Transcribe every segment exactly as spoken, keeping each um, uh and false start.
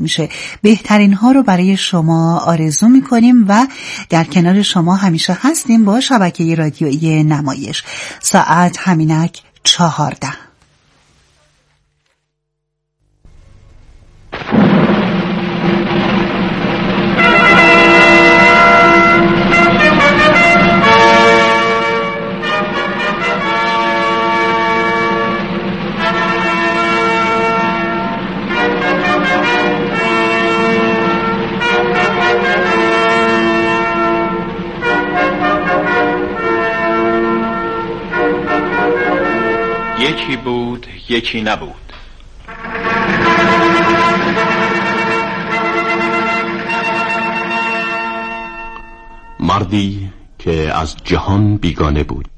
میشه. بهترین ها رو برای شما آرزو میکنیم و در کنار شما همیشه هستیم با شبکه رادیویی نمایش. ساعت همینک چهارده. یکی بود یکی نبود. مردی که از جهان بیگانه بود.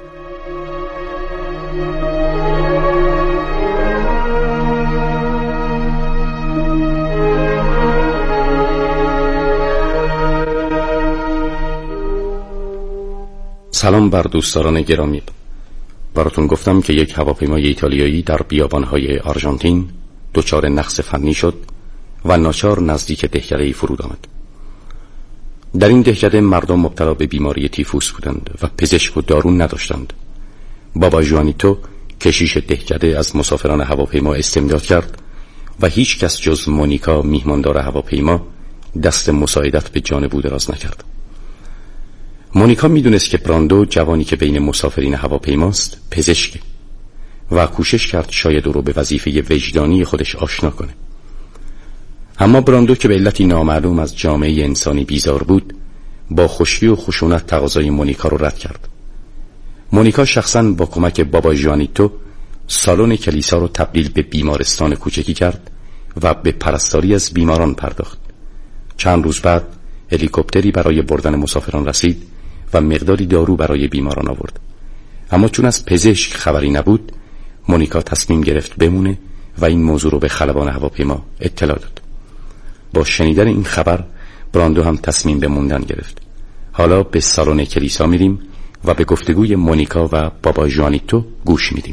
سلام بر دوستداران گرامی. براتون گفتم که یک هواپیمای ایتالیایی در بیابان‌های آرژانتین دچار نقص فنی شد و ناچار نزدیک دهکده‌ای فرود آمد. در این دهکده مردم مبتلا به بیماری تیفوس بودند و پزشک و دارو نداشتند. بابا ژوانیتو کشیش دهکده از مسافران هواپیما استمداد کرد و هیچ کس جز مونیکا میهماندار هواپیما دست مساعدت به جانب او دراز نکرد. مونیکا میدونست که براندو جوانی که بین مسافرین هواپیماست پزشک و کوشش کرد شاید او رو به وظیفه وجدانی خودش آشنا کنه. اما براندو که به علتی نامعلوم از جامعه انسانی بیزار بود با خوشی و خشونت تقاضای مونیکا رو رد کرد. مونیکا شخصاً با کمک بابا ژوانیتو سالن کلیسا رو تبدیل به بیمارستان کوچکی کرد و به پرستاری از بیماران پرداخت. چند روز بعد هلیکوپتری برای بردن مسافران رسید و مقداری دارو برای بیماران آورد. اما چون از پزشک خبری نبود، مونیکا تصمیم گرفت بمونه و این موضوع رو به خلبان هواپیما اطلاع داد. با شنیدن این خبر براندو هم تصمیم به موندن گرفت. حالا به سالن کلیسا میریم و به گفتگوی مونیکا و بابا ژوانیتو گوش میدیم.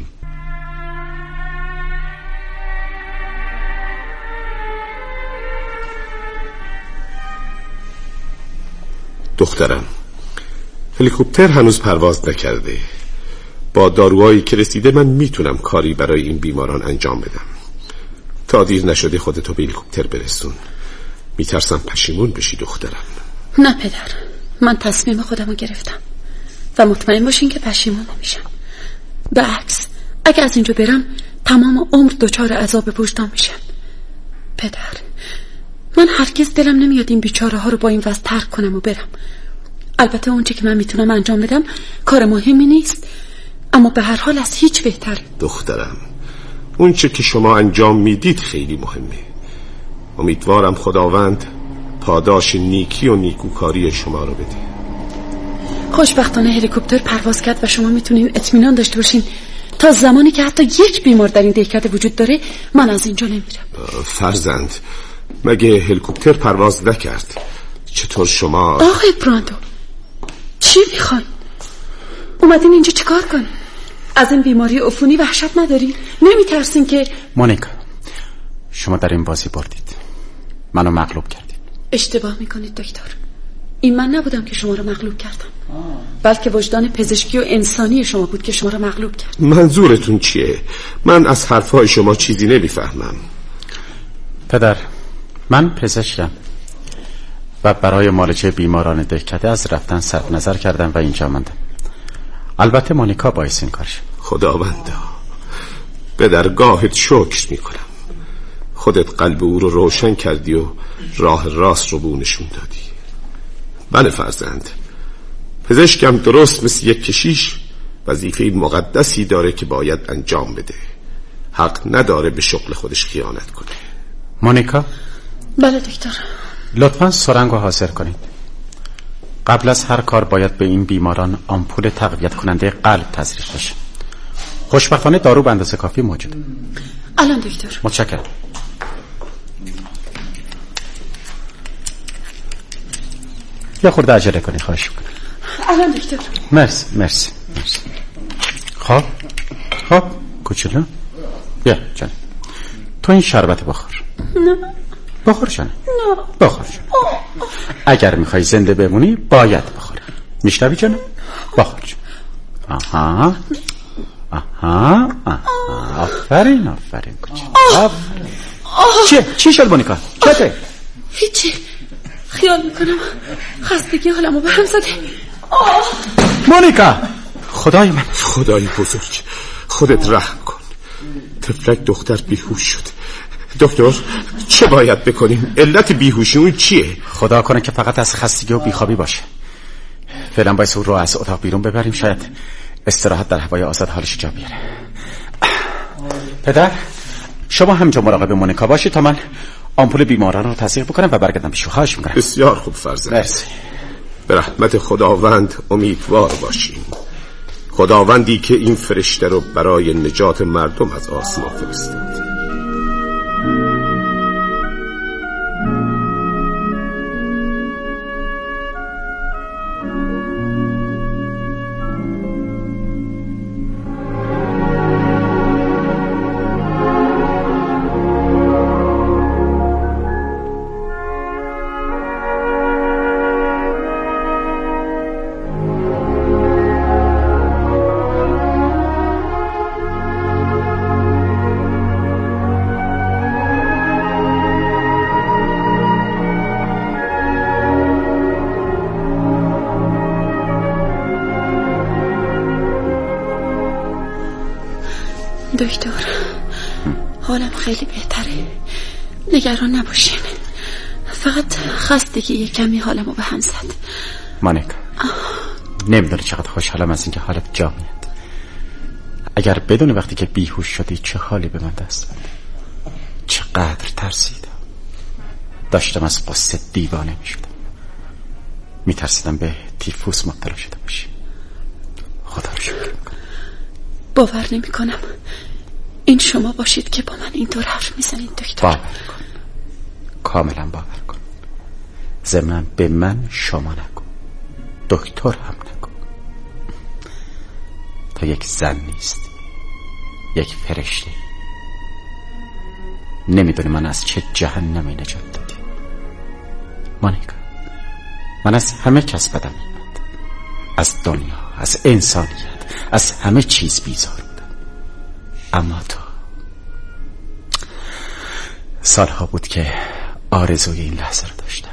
دخترم، هلیکوپتر هنوز پرواز نکرده. با داروهایی که رسیده من میتونم کاری برای این بیماران انجام بدم. تا دیر نشده خودتو به هلیکوپتر برسون. میترسم پشیمون بشی دخترم. نه پدر، من تصمیم خودمو گرفتم و مطمئن باشین که پشیمون نمیشم. به عکس اگه از اینجا برم تمام عمر دچار عذاب وجدان میشم. پدر، من هرگز دلم نمیاد این بیچاره ها رو با این وضع ترک کنم و برم. البته اون چه که من میتونم انجام بدم کار مهمی نیست، اما به هر حال از هیچ بهتره. دخترم، اون چه که شما انجام میدید خیلی مهمه. امیدوارم خداوند پاداش نیکی و نیکوکاری شما رو بده. خوشبختانه هلیکوپتر پرواز کرد و شما میتونین اطمینان داشته باشین تا زمانی که حتی یک بیمار در این دهکده وجود داره من از اینجا نمیرم. فرزند، مگه هلیکوپتر پرواز نکرد؟ چطور شما؟ آقای براندو، چی میخواین؟ اومدین اینجا چیکار کنین؟ از این بیماری عفونی وحشت نداری؟ نمیترسین که؟ مونیکا، شما در این بازی بردید، منو مغلوب کردید. اشتباه میکنید دکتر. این من نبودم که شما رو مغلوب کردم، بلکه وجدان پزشکی و انسانی شما بود که شما رو مغلوب کرد. منظورتون چیه؟ من از حرفهای شما چیزی نمیفهمم. پدر، من پزشکم و برای معالجه بیماران دهکده از رفتن صرف نظر کردم و اینجا ماندم. البته مونیکا باعث این کارش. خداوندا، به درگاهت شکر میکنم. خودت قلب او رو روشن کردی و راه راست رو به او نشون دادی. بله فرزند، پزشکم درست مثل یک کشیش وظیفه مقدسی داره که باید انجام بده. حق نداره به شغل خودش خیانت کنه. مونیکا؟ بله دکتر. لطفاً سرنگو حاضر کنید. قبل از هر کار باید به این بیماران آمپول تقویت کننده قلب تزریق بشه. خوشبختانه دارو به اندازه کافی موجوده. الان دکتر. متشکرم. یه خورده عجله کنید خواهش میکنم. الان دکتر. مرسی مرسی مرسی. خب خب کوچولو بیا جان، تو این شربت بخور. نه بخور جانم. نه بخور جانم. اگر میخوای زنده بمونی باید بخوری. میشنوی جانم؟ بخور جانم. آها آها آها آفرین آفرین کوچه آفرین. چه؟ چی شد مونیکا؟ چته؟ هیچی. خیال میکنم خستگی حالمو به هم زده. مونیکا خدای من، خدای بزرگ، خودت رحم کن. طفلک دختر بیهوش شد. دکتر چه باید بکنیم؟ علت بیهوشی اون چیه؟ خدا کنه که فقط از خستگی و بیخوابی باشه. فعلا باید او رو از اتاق بیرون ببریم، شاید استراحت در هوای آزاد حالش جا بیاره. پدر شما همینجا مراقب مونیکا باشید تا من آمپول بیماران رو تزریق بکنم و برگردم پیش. خواهش میکنم. بسیار خوب فرزند. مرسی. به رحمت خداوند امیدوار باشیم. خداوندی که این فرشته رو برای نجات مردم از آسمان فرستاد. دکتر حالم خیلی بهتره، نگران نباشین. فقط خستگی یک کمی حالمو به هم زد. مونیکا نمیدونی چقدر خوشحالم از اینکه حالت جا میاد. اگر بدونی وقتی که بیهوش شدی چه حالی به من دست داد، چقدر ترسیدم. داشتم از قصه دیوانه میشدم. میترسیدم به تیفوس مبتلا شده باشی. خدا رو شکر میکنم. باور نمی کنم این شما باشید که با من اینطور حرف میزنید دکتر. باور کن، کاملا باور کن. ضمناً به من شما نگو، دکتر هم نگو. تا یک زن نیستی، یک فرشته. نمیدونی من از چه جهنمی نجات دادی. مونیکا من از همه کس بدم میاد، از دنیا، از انسانیت، از همه چیز بیزار بودم. اما تو سالها بود که آرزوی این لحظه رو داشتم.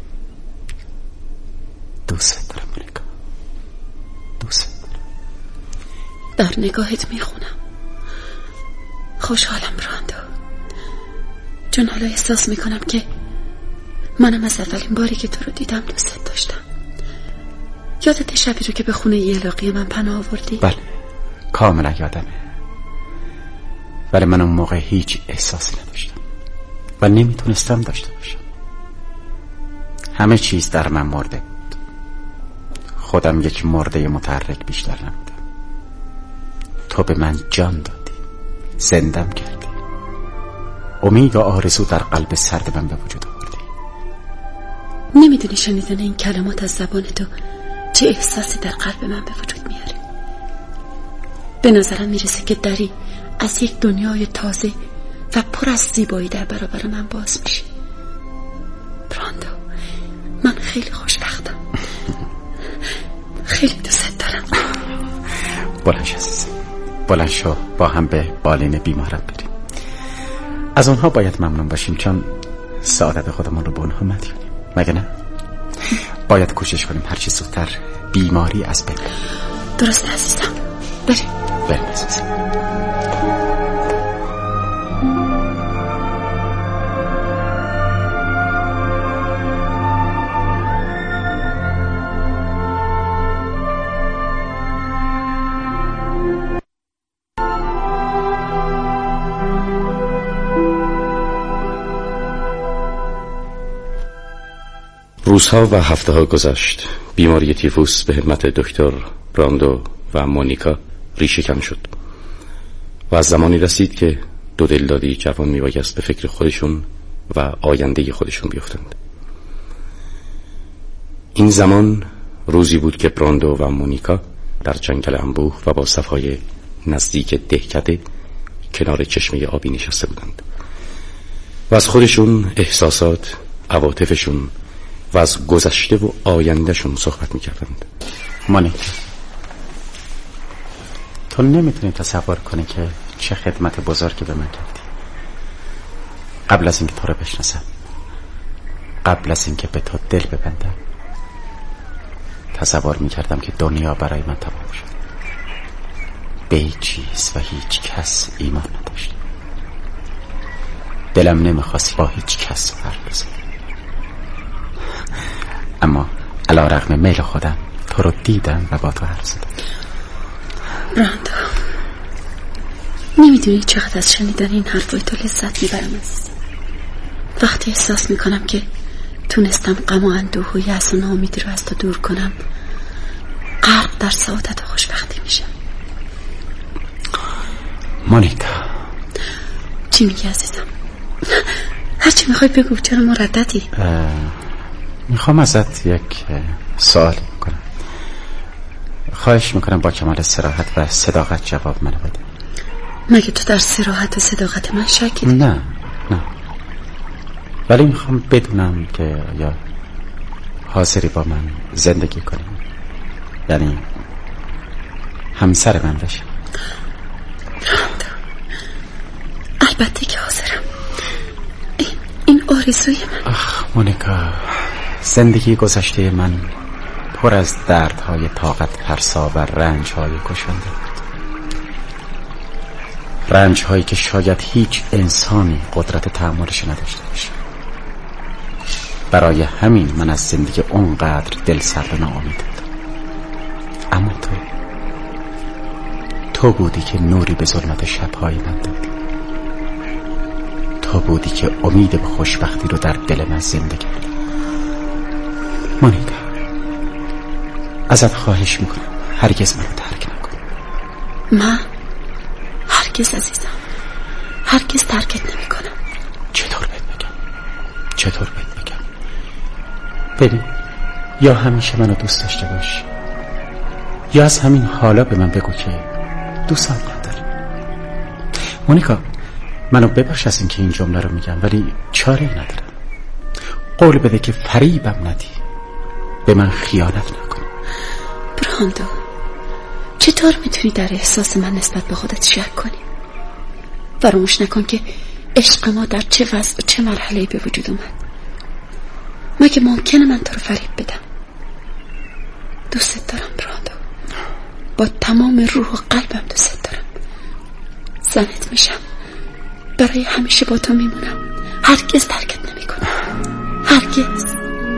دوست دارم مونیکا، دوست دارم. در نگاهت میخونم. خوشحالم براندو، چون حالا احساس میکنم که منم از اولین باری که تو رو دیدم دوست داشتم. یادت شبی رو که به خونه یلاقی من پناه آوردی؟ بله کاملا یادمه. ولی من اون موقع هیچ احساسی نداشتم و نمیتونستم داشته باشم. همه چیز در من مرده بود. خودم یک مرده متحرک بیشتر نبودم. تو به من جان دادی، زندم کردی. امید و آرزو در قلب سرد من به وجود آوردی. نمیدونی شنیدن این کلمات از زبان تو چه احساسی در قلب من به وجود میاره. به نظرم میرسه که دری از یک دنیای تازه و پر از زیبایی در برابر من باز میشه. براندو من خیلی خوشبختم. خیلی دوست دارم. بلند شو عزیزم، بلند شو با هم به بالین بیماران بریم. از اونها باید ممنون باشیم چون سعادت خودمون رو به اونها مدیونیم، مگه نه؟ باید کوشش کنیم هرچی زودتر بیماری از بین. درست عزیزم، بریم بریم عزیزم. روزها و هفته ها گذشت. بیماری تیفوس به همت دکتر براندو و مونیکا ریشه کن شد و از زمانی رسید که دو دلدادی جوان میبایست به فکر خودشون و آینده خودشون بیفتند. این زمان روزی بود که براندو و مونیکا در جنگل انبوه و با صفای نزدیک دهکده کنار چشمه آبی نشسته بودند. و از خودشون، احساسات، عواطفشون و از گذشته و آیندهشون صحبت میکردند. مانی، تو نمیتونی تصور کنی که چه خدمت بزرگی به من کردی. قبل از اینکه تو رو بشناسم، قبل از اینکه به تو دل ببندم، تصور میکردم که دنیا برای من تمام شد. به هیچ چیز و هیچ کس ایمان نداشتم. دلم نمیخواست با هیچ کس حرف بزنم. اما علی رغم میل خودم تو رو دیدم و با تو حرف زدم. براندو، نمیدونی چقدر از شنیدن این حرفای تو لذت میبرم عزیزم. وقتی احساس میکنم که تونستم غم و اندوه و یأس و ناامیدی رو از تو دور کنم، غرق در سعادت و خوشبختی میشم. مونیکا، چی میگی عزیزم؟ هرچی میخوای بگو، چرا مرددی؟ میخوام ازت یک سوال کنم. خواهش میکنم با کمال صراحت و صداقت جواب منو بده. مگه تو در صراحت و صداقت من شکی؟ نه نه، ولی میخوام بدونم که یا حاضری با من زندگی کنی، یعنی همسر من بشی. البته که حاضرم. این, این آرزوی من. آخ مونیکا، زندگی گذشته من پر از دردهای طاقت فرسا و رنجهای کشنده بود. رنجهایی که شاید هیچ انسانی قدرت تحملش نداشته باشه. برای همین من از زندگی اونقدر دل سرد و ناامید بودم. اما تو تو بودی که نوری به ظلمت شبهای من دادی. تو بودی که امید به خوشبختی رو در دل من زنده کردی. مونیکا، ازت خواهش میکنم هرگز منو ترک نکن. من هرگز عزیزم، هرگز ترکت نمی کنم. چطور بهت بگم؟ چطور بهت بگم؟ ببین، یا همیشه منو دوست داشته باش، یا از همین حالا به من بگو که دوستم نداری. مونیکا، منو ببخش از اینکه این جمله رو میگم، ولی چاره ندارم. قول بده که فریبم ندی، به من خیانت نکن. براندو، چطور میتونی در احساس من نسبت به خودت شک کنی؟ فراموش نکن که عشق ما در چه وضع و چه مرحله‌ای به وجود اومد. مگه ممکنه من تو رو فریب بدم؟ دوست دارم براندو، با تمام روح و قلبم دوست دارم. زنت میشم، برای همیشه با تو میمونم، هرگز ترکت نمی کنم، هرگز.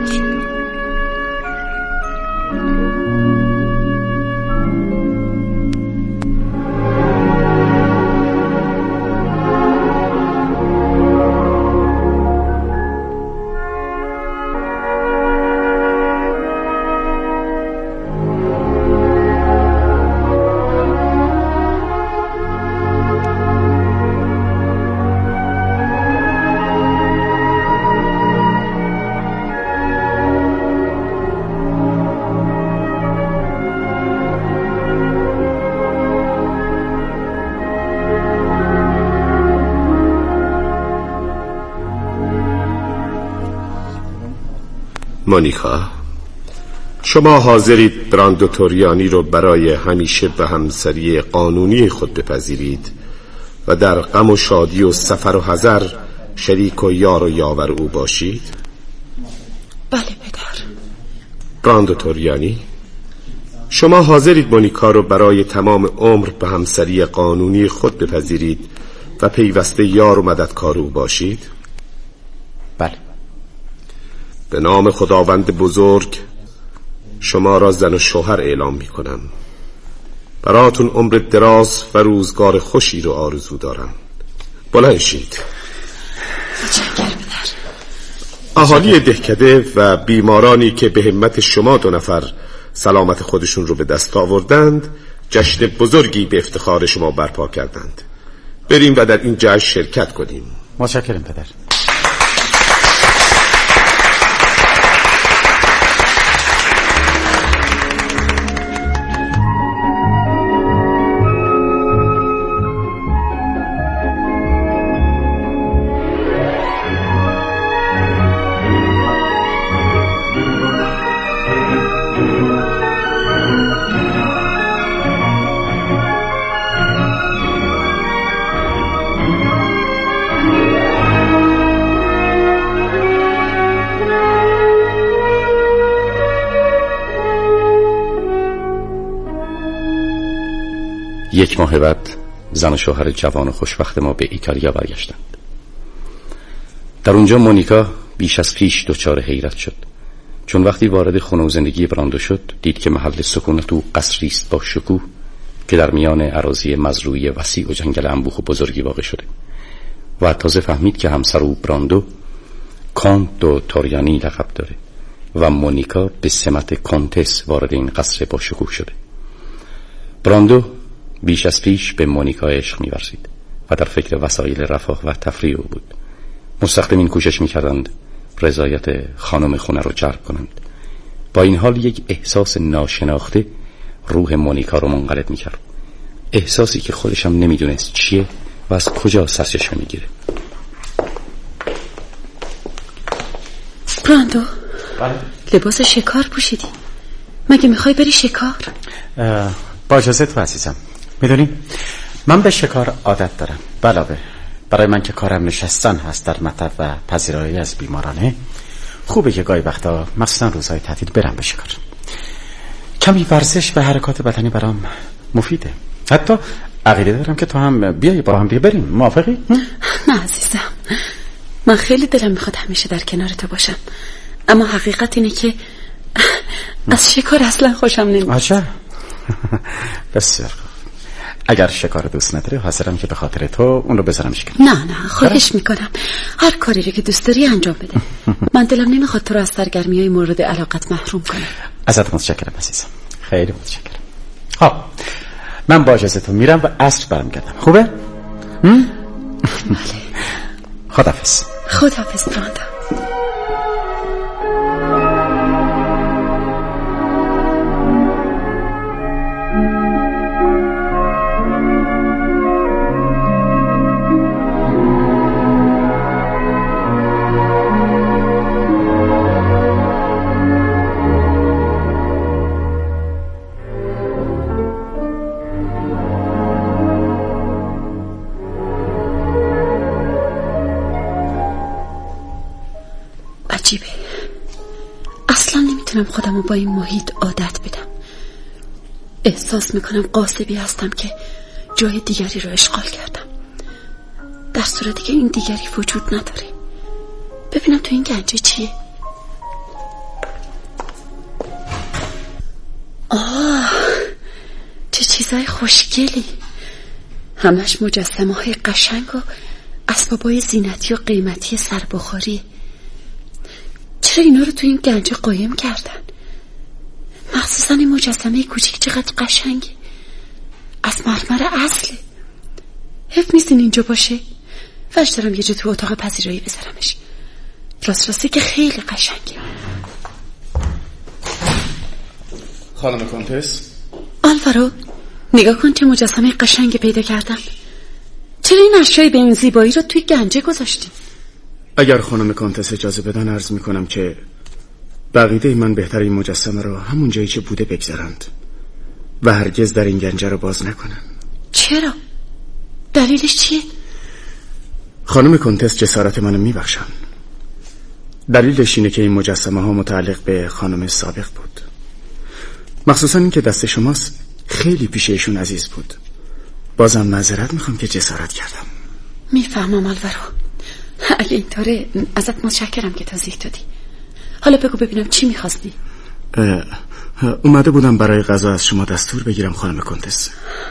مونیکا، شما حاضرید براندو توریانی رو برای همیشه به همسری قانونی خود بپذیرید و در غم و شادی و سفر و حضر شریک و یار و یاور او باشید؟ بله پدر. براندو توریانی، شما حاضرید مونیکا رو برای تمام عمر به همسری قانونی خود بپذیرید و پیوسته یار و مددکار او باشید؟ بله. به نام خداوند بزرگ شما را زن و شوهر اعلام می کنم. براتون عمر دراز و روزگار خوشی رو آرزو دارم. بلند شید. متشکرم پدر. اهالی دهکده و بیمارانی که به همت شما دو نفر سلامت خودشون رو به دست آوردند جشن بزرگی به افتخار شما برپا کردند. بریم و در این جشن شرکت کنیم. متشکرم پدر. یک ماه بعد زن و شوهر جوان و خوشبخت ما به ایتالیا برگشتند. در اونجا مونیکا بیش از پیش دچار حیرت شد، چون وقتی وارد خونه و زندگی براندو شد دید که محل سکونت او قصری است با شکوه که در میان اراضی مزروعی وسیع و جنگل انبوه و بزرگی واقع شده و تازه فهمید که همسر او براندو کانت دو توریانی لقب داره و مونیکا به سمت کانتس وارد این قصر با شکوه شده. براندو بیش از پیش به مونیکا عشق می‌ورزید و در فکر وسایل رفاه و تفریح او بود. مستخدمین کوشش می‌کردند رضایت خانم خونه رو جلب کنند. با این حال یک احساس ناشناخته روح مونیکا رو منقلب می‌کرد، احساسی که خودش هم نمی‌دونست چیه و از کجا سرچشمه می‌گیره. براندو، لباس شکار پوشیدی، مگه میخوای بری شکار؟ با اجازه تو عزیزم، میدونی من به شکار عادت دارم. علاوه برای من که کارم نشستن هست در مطب و پذیرایی از بیمارانه، خوبه که گاهی وقتا مثلا روزهای تعطیل برم به شکار. کمی ورزش و حرکات بدنی برام مفیده. حتی عقیده دارم که تو هم بیایی با هم دیگه بریم. موافقی؟ نه عزیزم، من خیلی دلم میخواد همیشه در کنار تو باشم، اما حقیقت اینه که از شکار اصلا خوشم نمیاد. آجا بسیار خوب. اگر شکار دوست نداری حاضرم که به خاطر تو اون رو بذارم شکار. نه نه خواهش میکنم، هر کاری رو که دوست داری انجام بده. من دلم نمیخواد تو رو از سرگرمی‌های مورد علاقت محروم کنم. ازت متشکرم عزیزم، خیلی متشکرم. خب من با اجازه تو میرم و عصر برمیگردم. خوبه؟ بله. خداحافظ. خداحافظ براندو. عجیبه، اصلا نمیتونم خودم رو با این محیط عادت بدم. احساس میکنم قاصبی هستم که جای دیگری رو اشغال کردم، در صورتی که این دیگری وجود نداره. ببینم تو این گنجه چیه. آه چه چیزای خوشگلی، همش مجسمه های قشنگ و اسبابای زینتی و قیمتی سربخاری. چرا اینا رو تو این گنجه قایم کردن؟ مخصوصا این مجسمه کوچیک چقدر قشنگه، از مرمر اصله. حیف نیست اینجا باشه. وجه دارم یه جا تو اتاق پذیرایی بذارمش. راست راستی که خیلی قشنگه. خانم کانتس، آلوارو نگاه کن چه مجسمه قشنگی پیدا کردم. چرا این اشیای به این زیبایی رو توی گنجه گذاشتی؟ اگر خانم کانتس اجازه بدن عرض میکنم که بقیده من بهتر این مجسمه رو همون جایی که بوده بگذارند و هرگز در این گنجه رو باز نکنن. چرا؟ دلیلش چیه؟ خانم کانتس جسارت منو میبخشن. دلیلش اینه که این مجسمه ها متعلق به خانم سابق بود، مخصوصا این که دست شماست خیلی پیششون عزیز بود. بازم معذرت میخوام که جسارت کردم. میفهمم آلوارو، اگه اینطوره ازت متشکرم که توضیح دادی. حالا بگو ببینم چی میخواستی؟ اومده بودم برای غذا از شما دستور بگیرم خانم کانتس.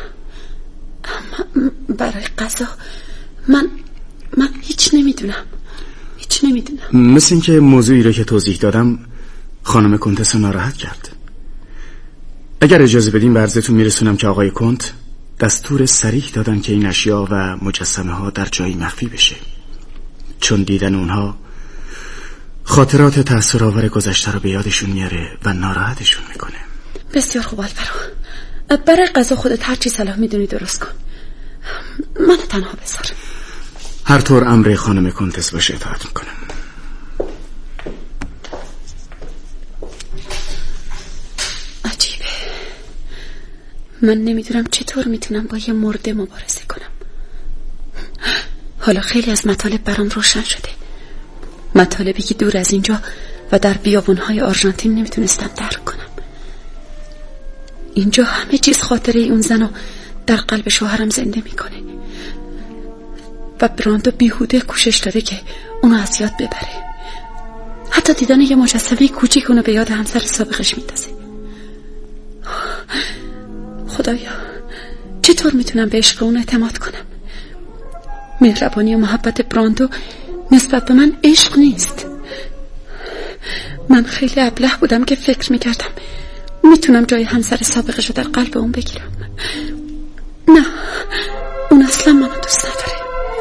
برای غذا؟ من من هیچ نمیدونم هیچ نمیدونم مثل این که موضوعی رو که توضیح دادم خانم کانتس ناراحت کرد. اگر اجازه بدین به عرضتون میرسونم که آقای کنت دستور صریح دادن که این اشیا و مجسمه ها در جایی مخفی بشه، چون دیدن اونها خاطرات تأثیرآور گذشته رو به یادشون میاره و ناراحتشون میکنه. بسیار خوب آلوارو، برای غذا خودت هر چی صلاح میدونی درست کن، من تنها بذار. هر طور امر خانم کنتس باشه اطاعت میکنم. عجیبه، من نمیدونم چطور میتونم با یه مرده مبارزه کنم. حالا خیلی از مطالب برام روشن شده، مطالبی که دور از اینجا و در بیابونهای آرژانتین نمیتونستم درک کنم. اینجا همه چیز خاطره اون زن و در قلب شوهرم زنده میکنه و براندو بیهوده کوشش داره که اونو از یاد ببره. حتی دیدن یه مجسمه کوچیک اونو به یاد همسر سابقش میندازه. خدایا چطور میتونم به عشق اون اعتماد کنم؟ مهربانی و محبت براندو نسبت به من عشق نیست. من خیلی ابله بودم که فکر میکردم میتونم جای همسر سابقش رو در قلب اون بگیرم. نه، اون اصلا منو دوست نداره.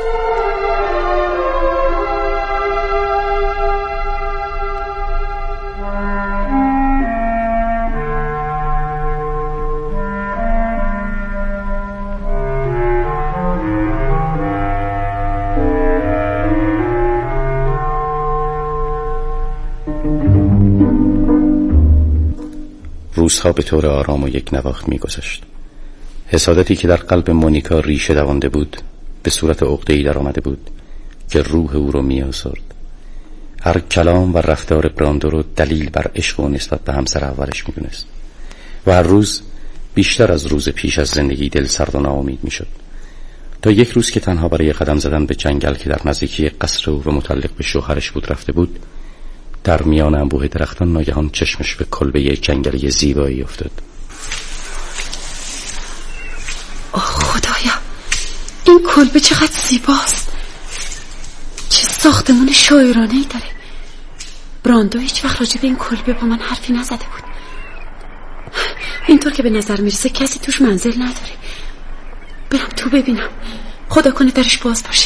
روزها به طور آرام و یک نواخت می گذشت. حسادتی که در قلب مونیکا ریشه دوانده بود به صورت عقده‌ای در آمده بود که روح او رو می آزرد. هر کلام و رفتار براندو رو دلیل بر عشق و نسبت به همسر اولش می دونست و هر روز بیشتر از روز پیش از زندگی دل سرد و ناامید می شد، تا یک روز که تنها برای قدم زدن به جنگل که در نزدیکی قصر او و متعلق به شوهرش بود رفته بود، در میان انبوه درختان ناگهان چشمش به کلبه جنگلی زیبایی افتاد. آه خدایا، این کلبه چقدر زیباست. چه ساختمون شاعرانه‌ای داره. براندو هیچ وقت راجع به این کلبه با من حرفی نزده بود. اینطور که به نظر میرسه کسی توش منزل نداره. برم تو ببینم، خدا کنه درش باز باشه.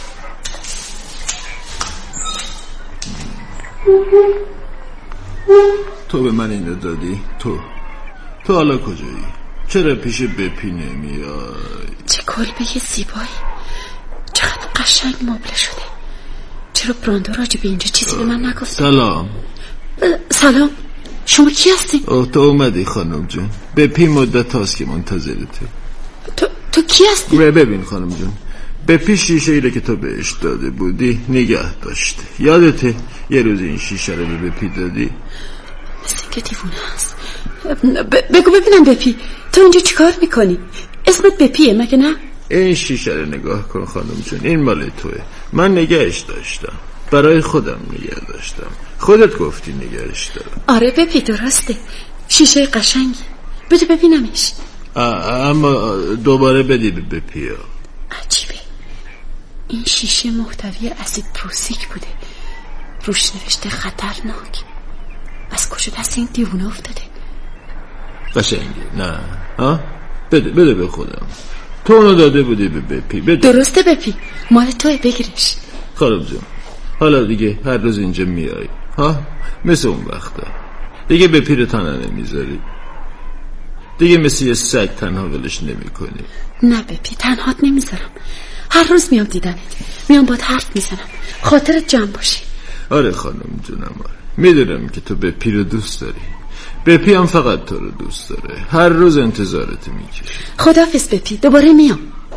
تو به من اینو دادی؟ تو تو حالا کجایی؟ چرا پیش بپی نمیای؟ چه کلبه زیبایی، چقدر قشنگ مبله شده. چرا براندو راجع به اینجا چیزی به من نگفت؟ سلام. سلام، شما کی هستی؟ اوه تو اومدی خانم جون. بپی مدت هاست که منتظرته. تو تو کی هستی؟ ببین خانم جون، بپی شیشه ای که تو بهش داده بودی نگه داشته. یادته یه روز این شیشه رو به بپی دادی؟ مثل که دیوونه هست. ب- بگو ببینم بپی، تو اینجا چیکار میکنی؟ اسمت بپیه مگه نه؟ این شیشه رو نگاه کن خانم جون، این مال توه. من نگهش داشتم، برای خودم نگه داشتم. خودت گفتی نگهش دارم. آره بپی درسته، شیشه قشنگی، بده ببینمش. اما دوباره بدی به بپی. عجیبه، این شیشه محتوی اسید پروسیک بوده، روش نوشته خطرناک. از کجا دست این دیوونه افتاده؟ قشنگه نه؟ ها؟ بده بده به خودم. تو اونو داده بودی به بپی. بده. درسته بپی، مال توی، بگیرش. خانم جون حالا دیگه هر روز اینجا میای ها؟ مثل اون وقتا دیگه بپی رو تنها نمیذاری؟ دیگه مثل یه سگ تنها ولش نمی کنی؟ نه بپی، تنهات نمیذارم. هر روز میام دیدنت، میام باید حرف میزنم، خاطرت جمع باشی. آره خانم جونم، آره میدونم که تو بپی رو دوست داری. بپی هم فقط تو رو دوست داره، هر روز انتظارت میکشه. خداحافظ بپی، دوباره میام.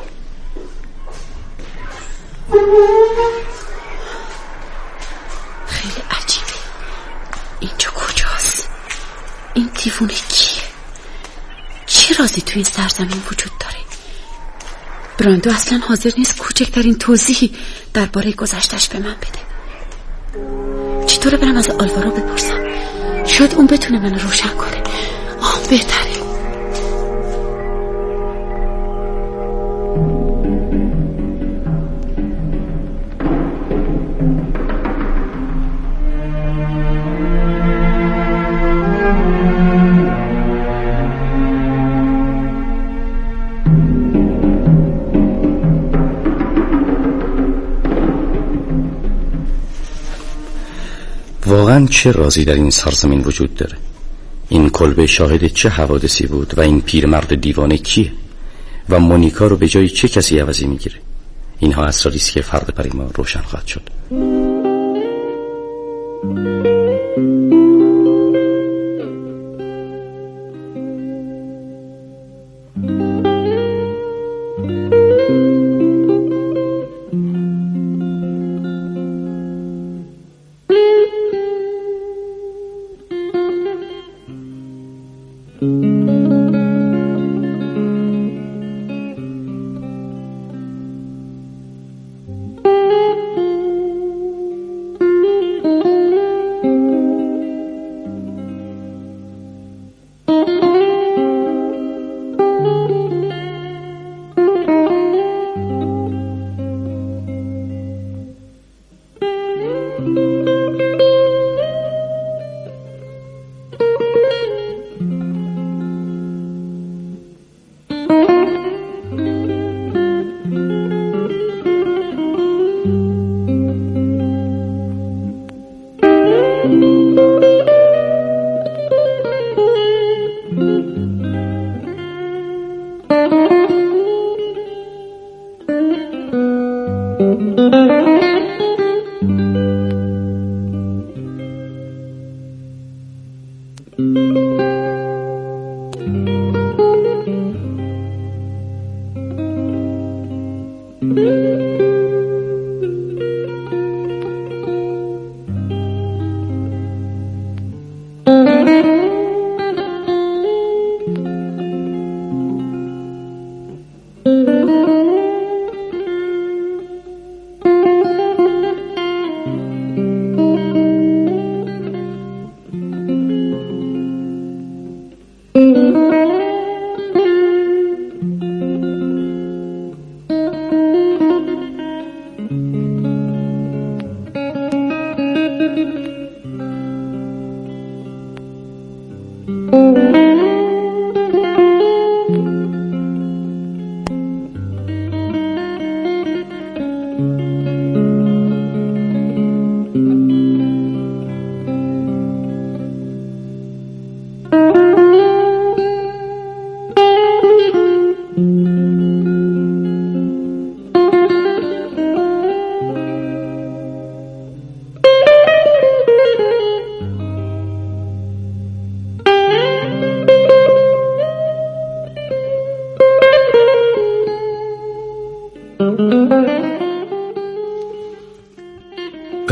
خیلی عجیبه، اینجا کجاست؟ این دیوونه کیه؟ چه رازی تو این سرزمین وجود داره؟ براندو اصلا حاضر نیست کوچکترین توضیحی درباره گذشتش به من بده. چطوره برم از آلوارو بپرسم؟ شاید اون بتونه منو روشن کنه. آه بهتره. واقعا چه رازی در این سرزمین وجود داره؟ این کلبه شاهد چه حوادثی بود و این پیرمرد دیوانه کیه؟ و مونیکا رو به جای چه کسی عوضی میگیره؟ اینها اسراری است که فردا برای ما روشن خواهد شد.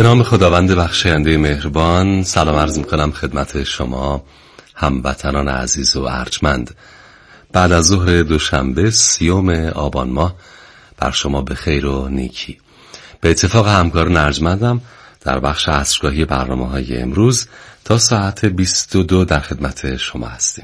به نام خداوند بخشاینده مهربان، سلام عرض میکنم خدمت شما هموطنان عزیز و ارجمند. بعد از ظهر دوشنبه سیوم آبان ماه بر شما به خیر و نیکی. به اتفاق همکاران ارجمندم در بخش عصرگاهی برنامه‌های امروز تا ساعت بیست و دو در خدمت شما هستیم.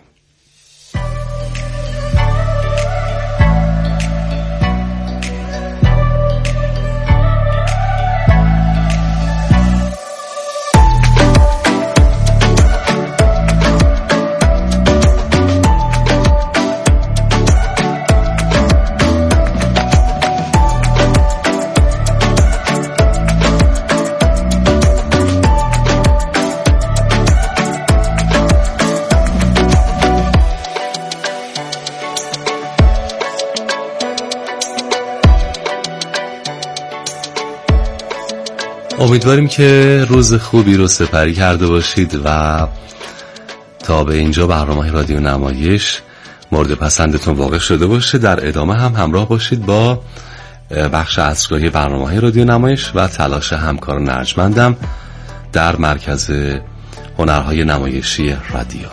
امیدواریم که روز خوبی رو سپری کرده باشید و تا به اینجا برنامه رادیو نمایش مورد پسندتون واقع شده باشه. در ادامه هم همراه باشید با بخش عصرگاهی برنامه رادیو نمایش و تلاش همکاران ارجمندم در مرکز هنرهای نمایشی رادیو.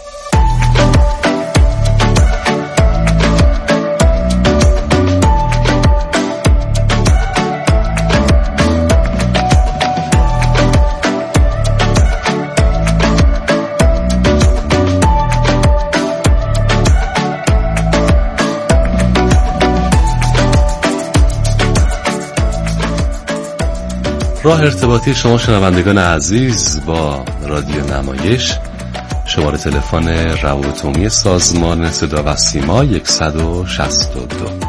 راه ارتباطی شما شنوندگان عزیز با رادیو نمایش، شماره تلفن روابط عمومی سازمان صدا و سیما صد و شصت و دو.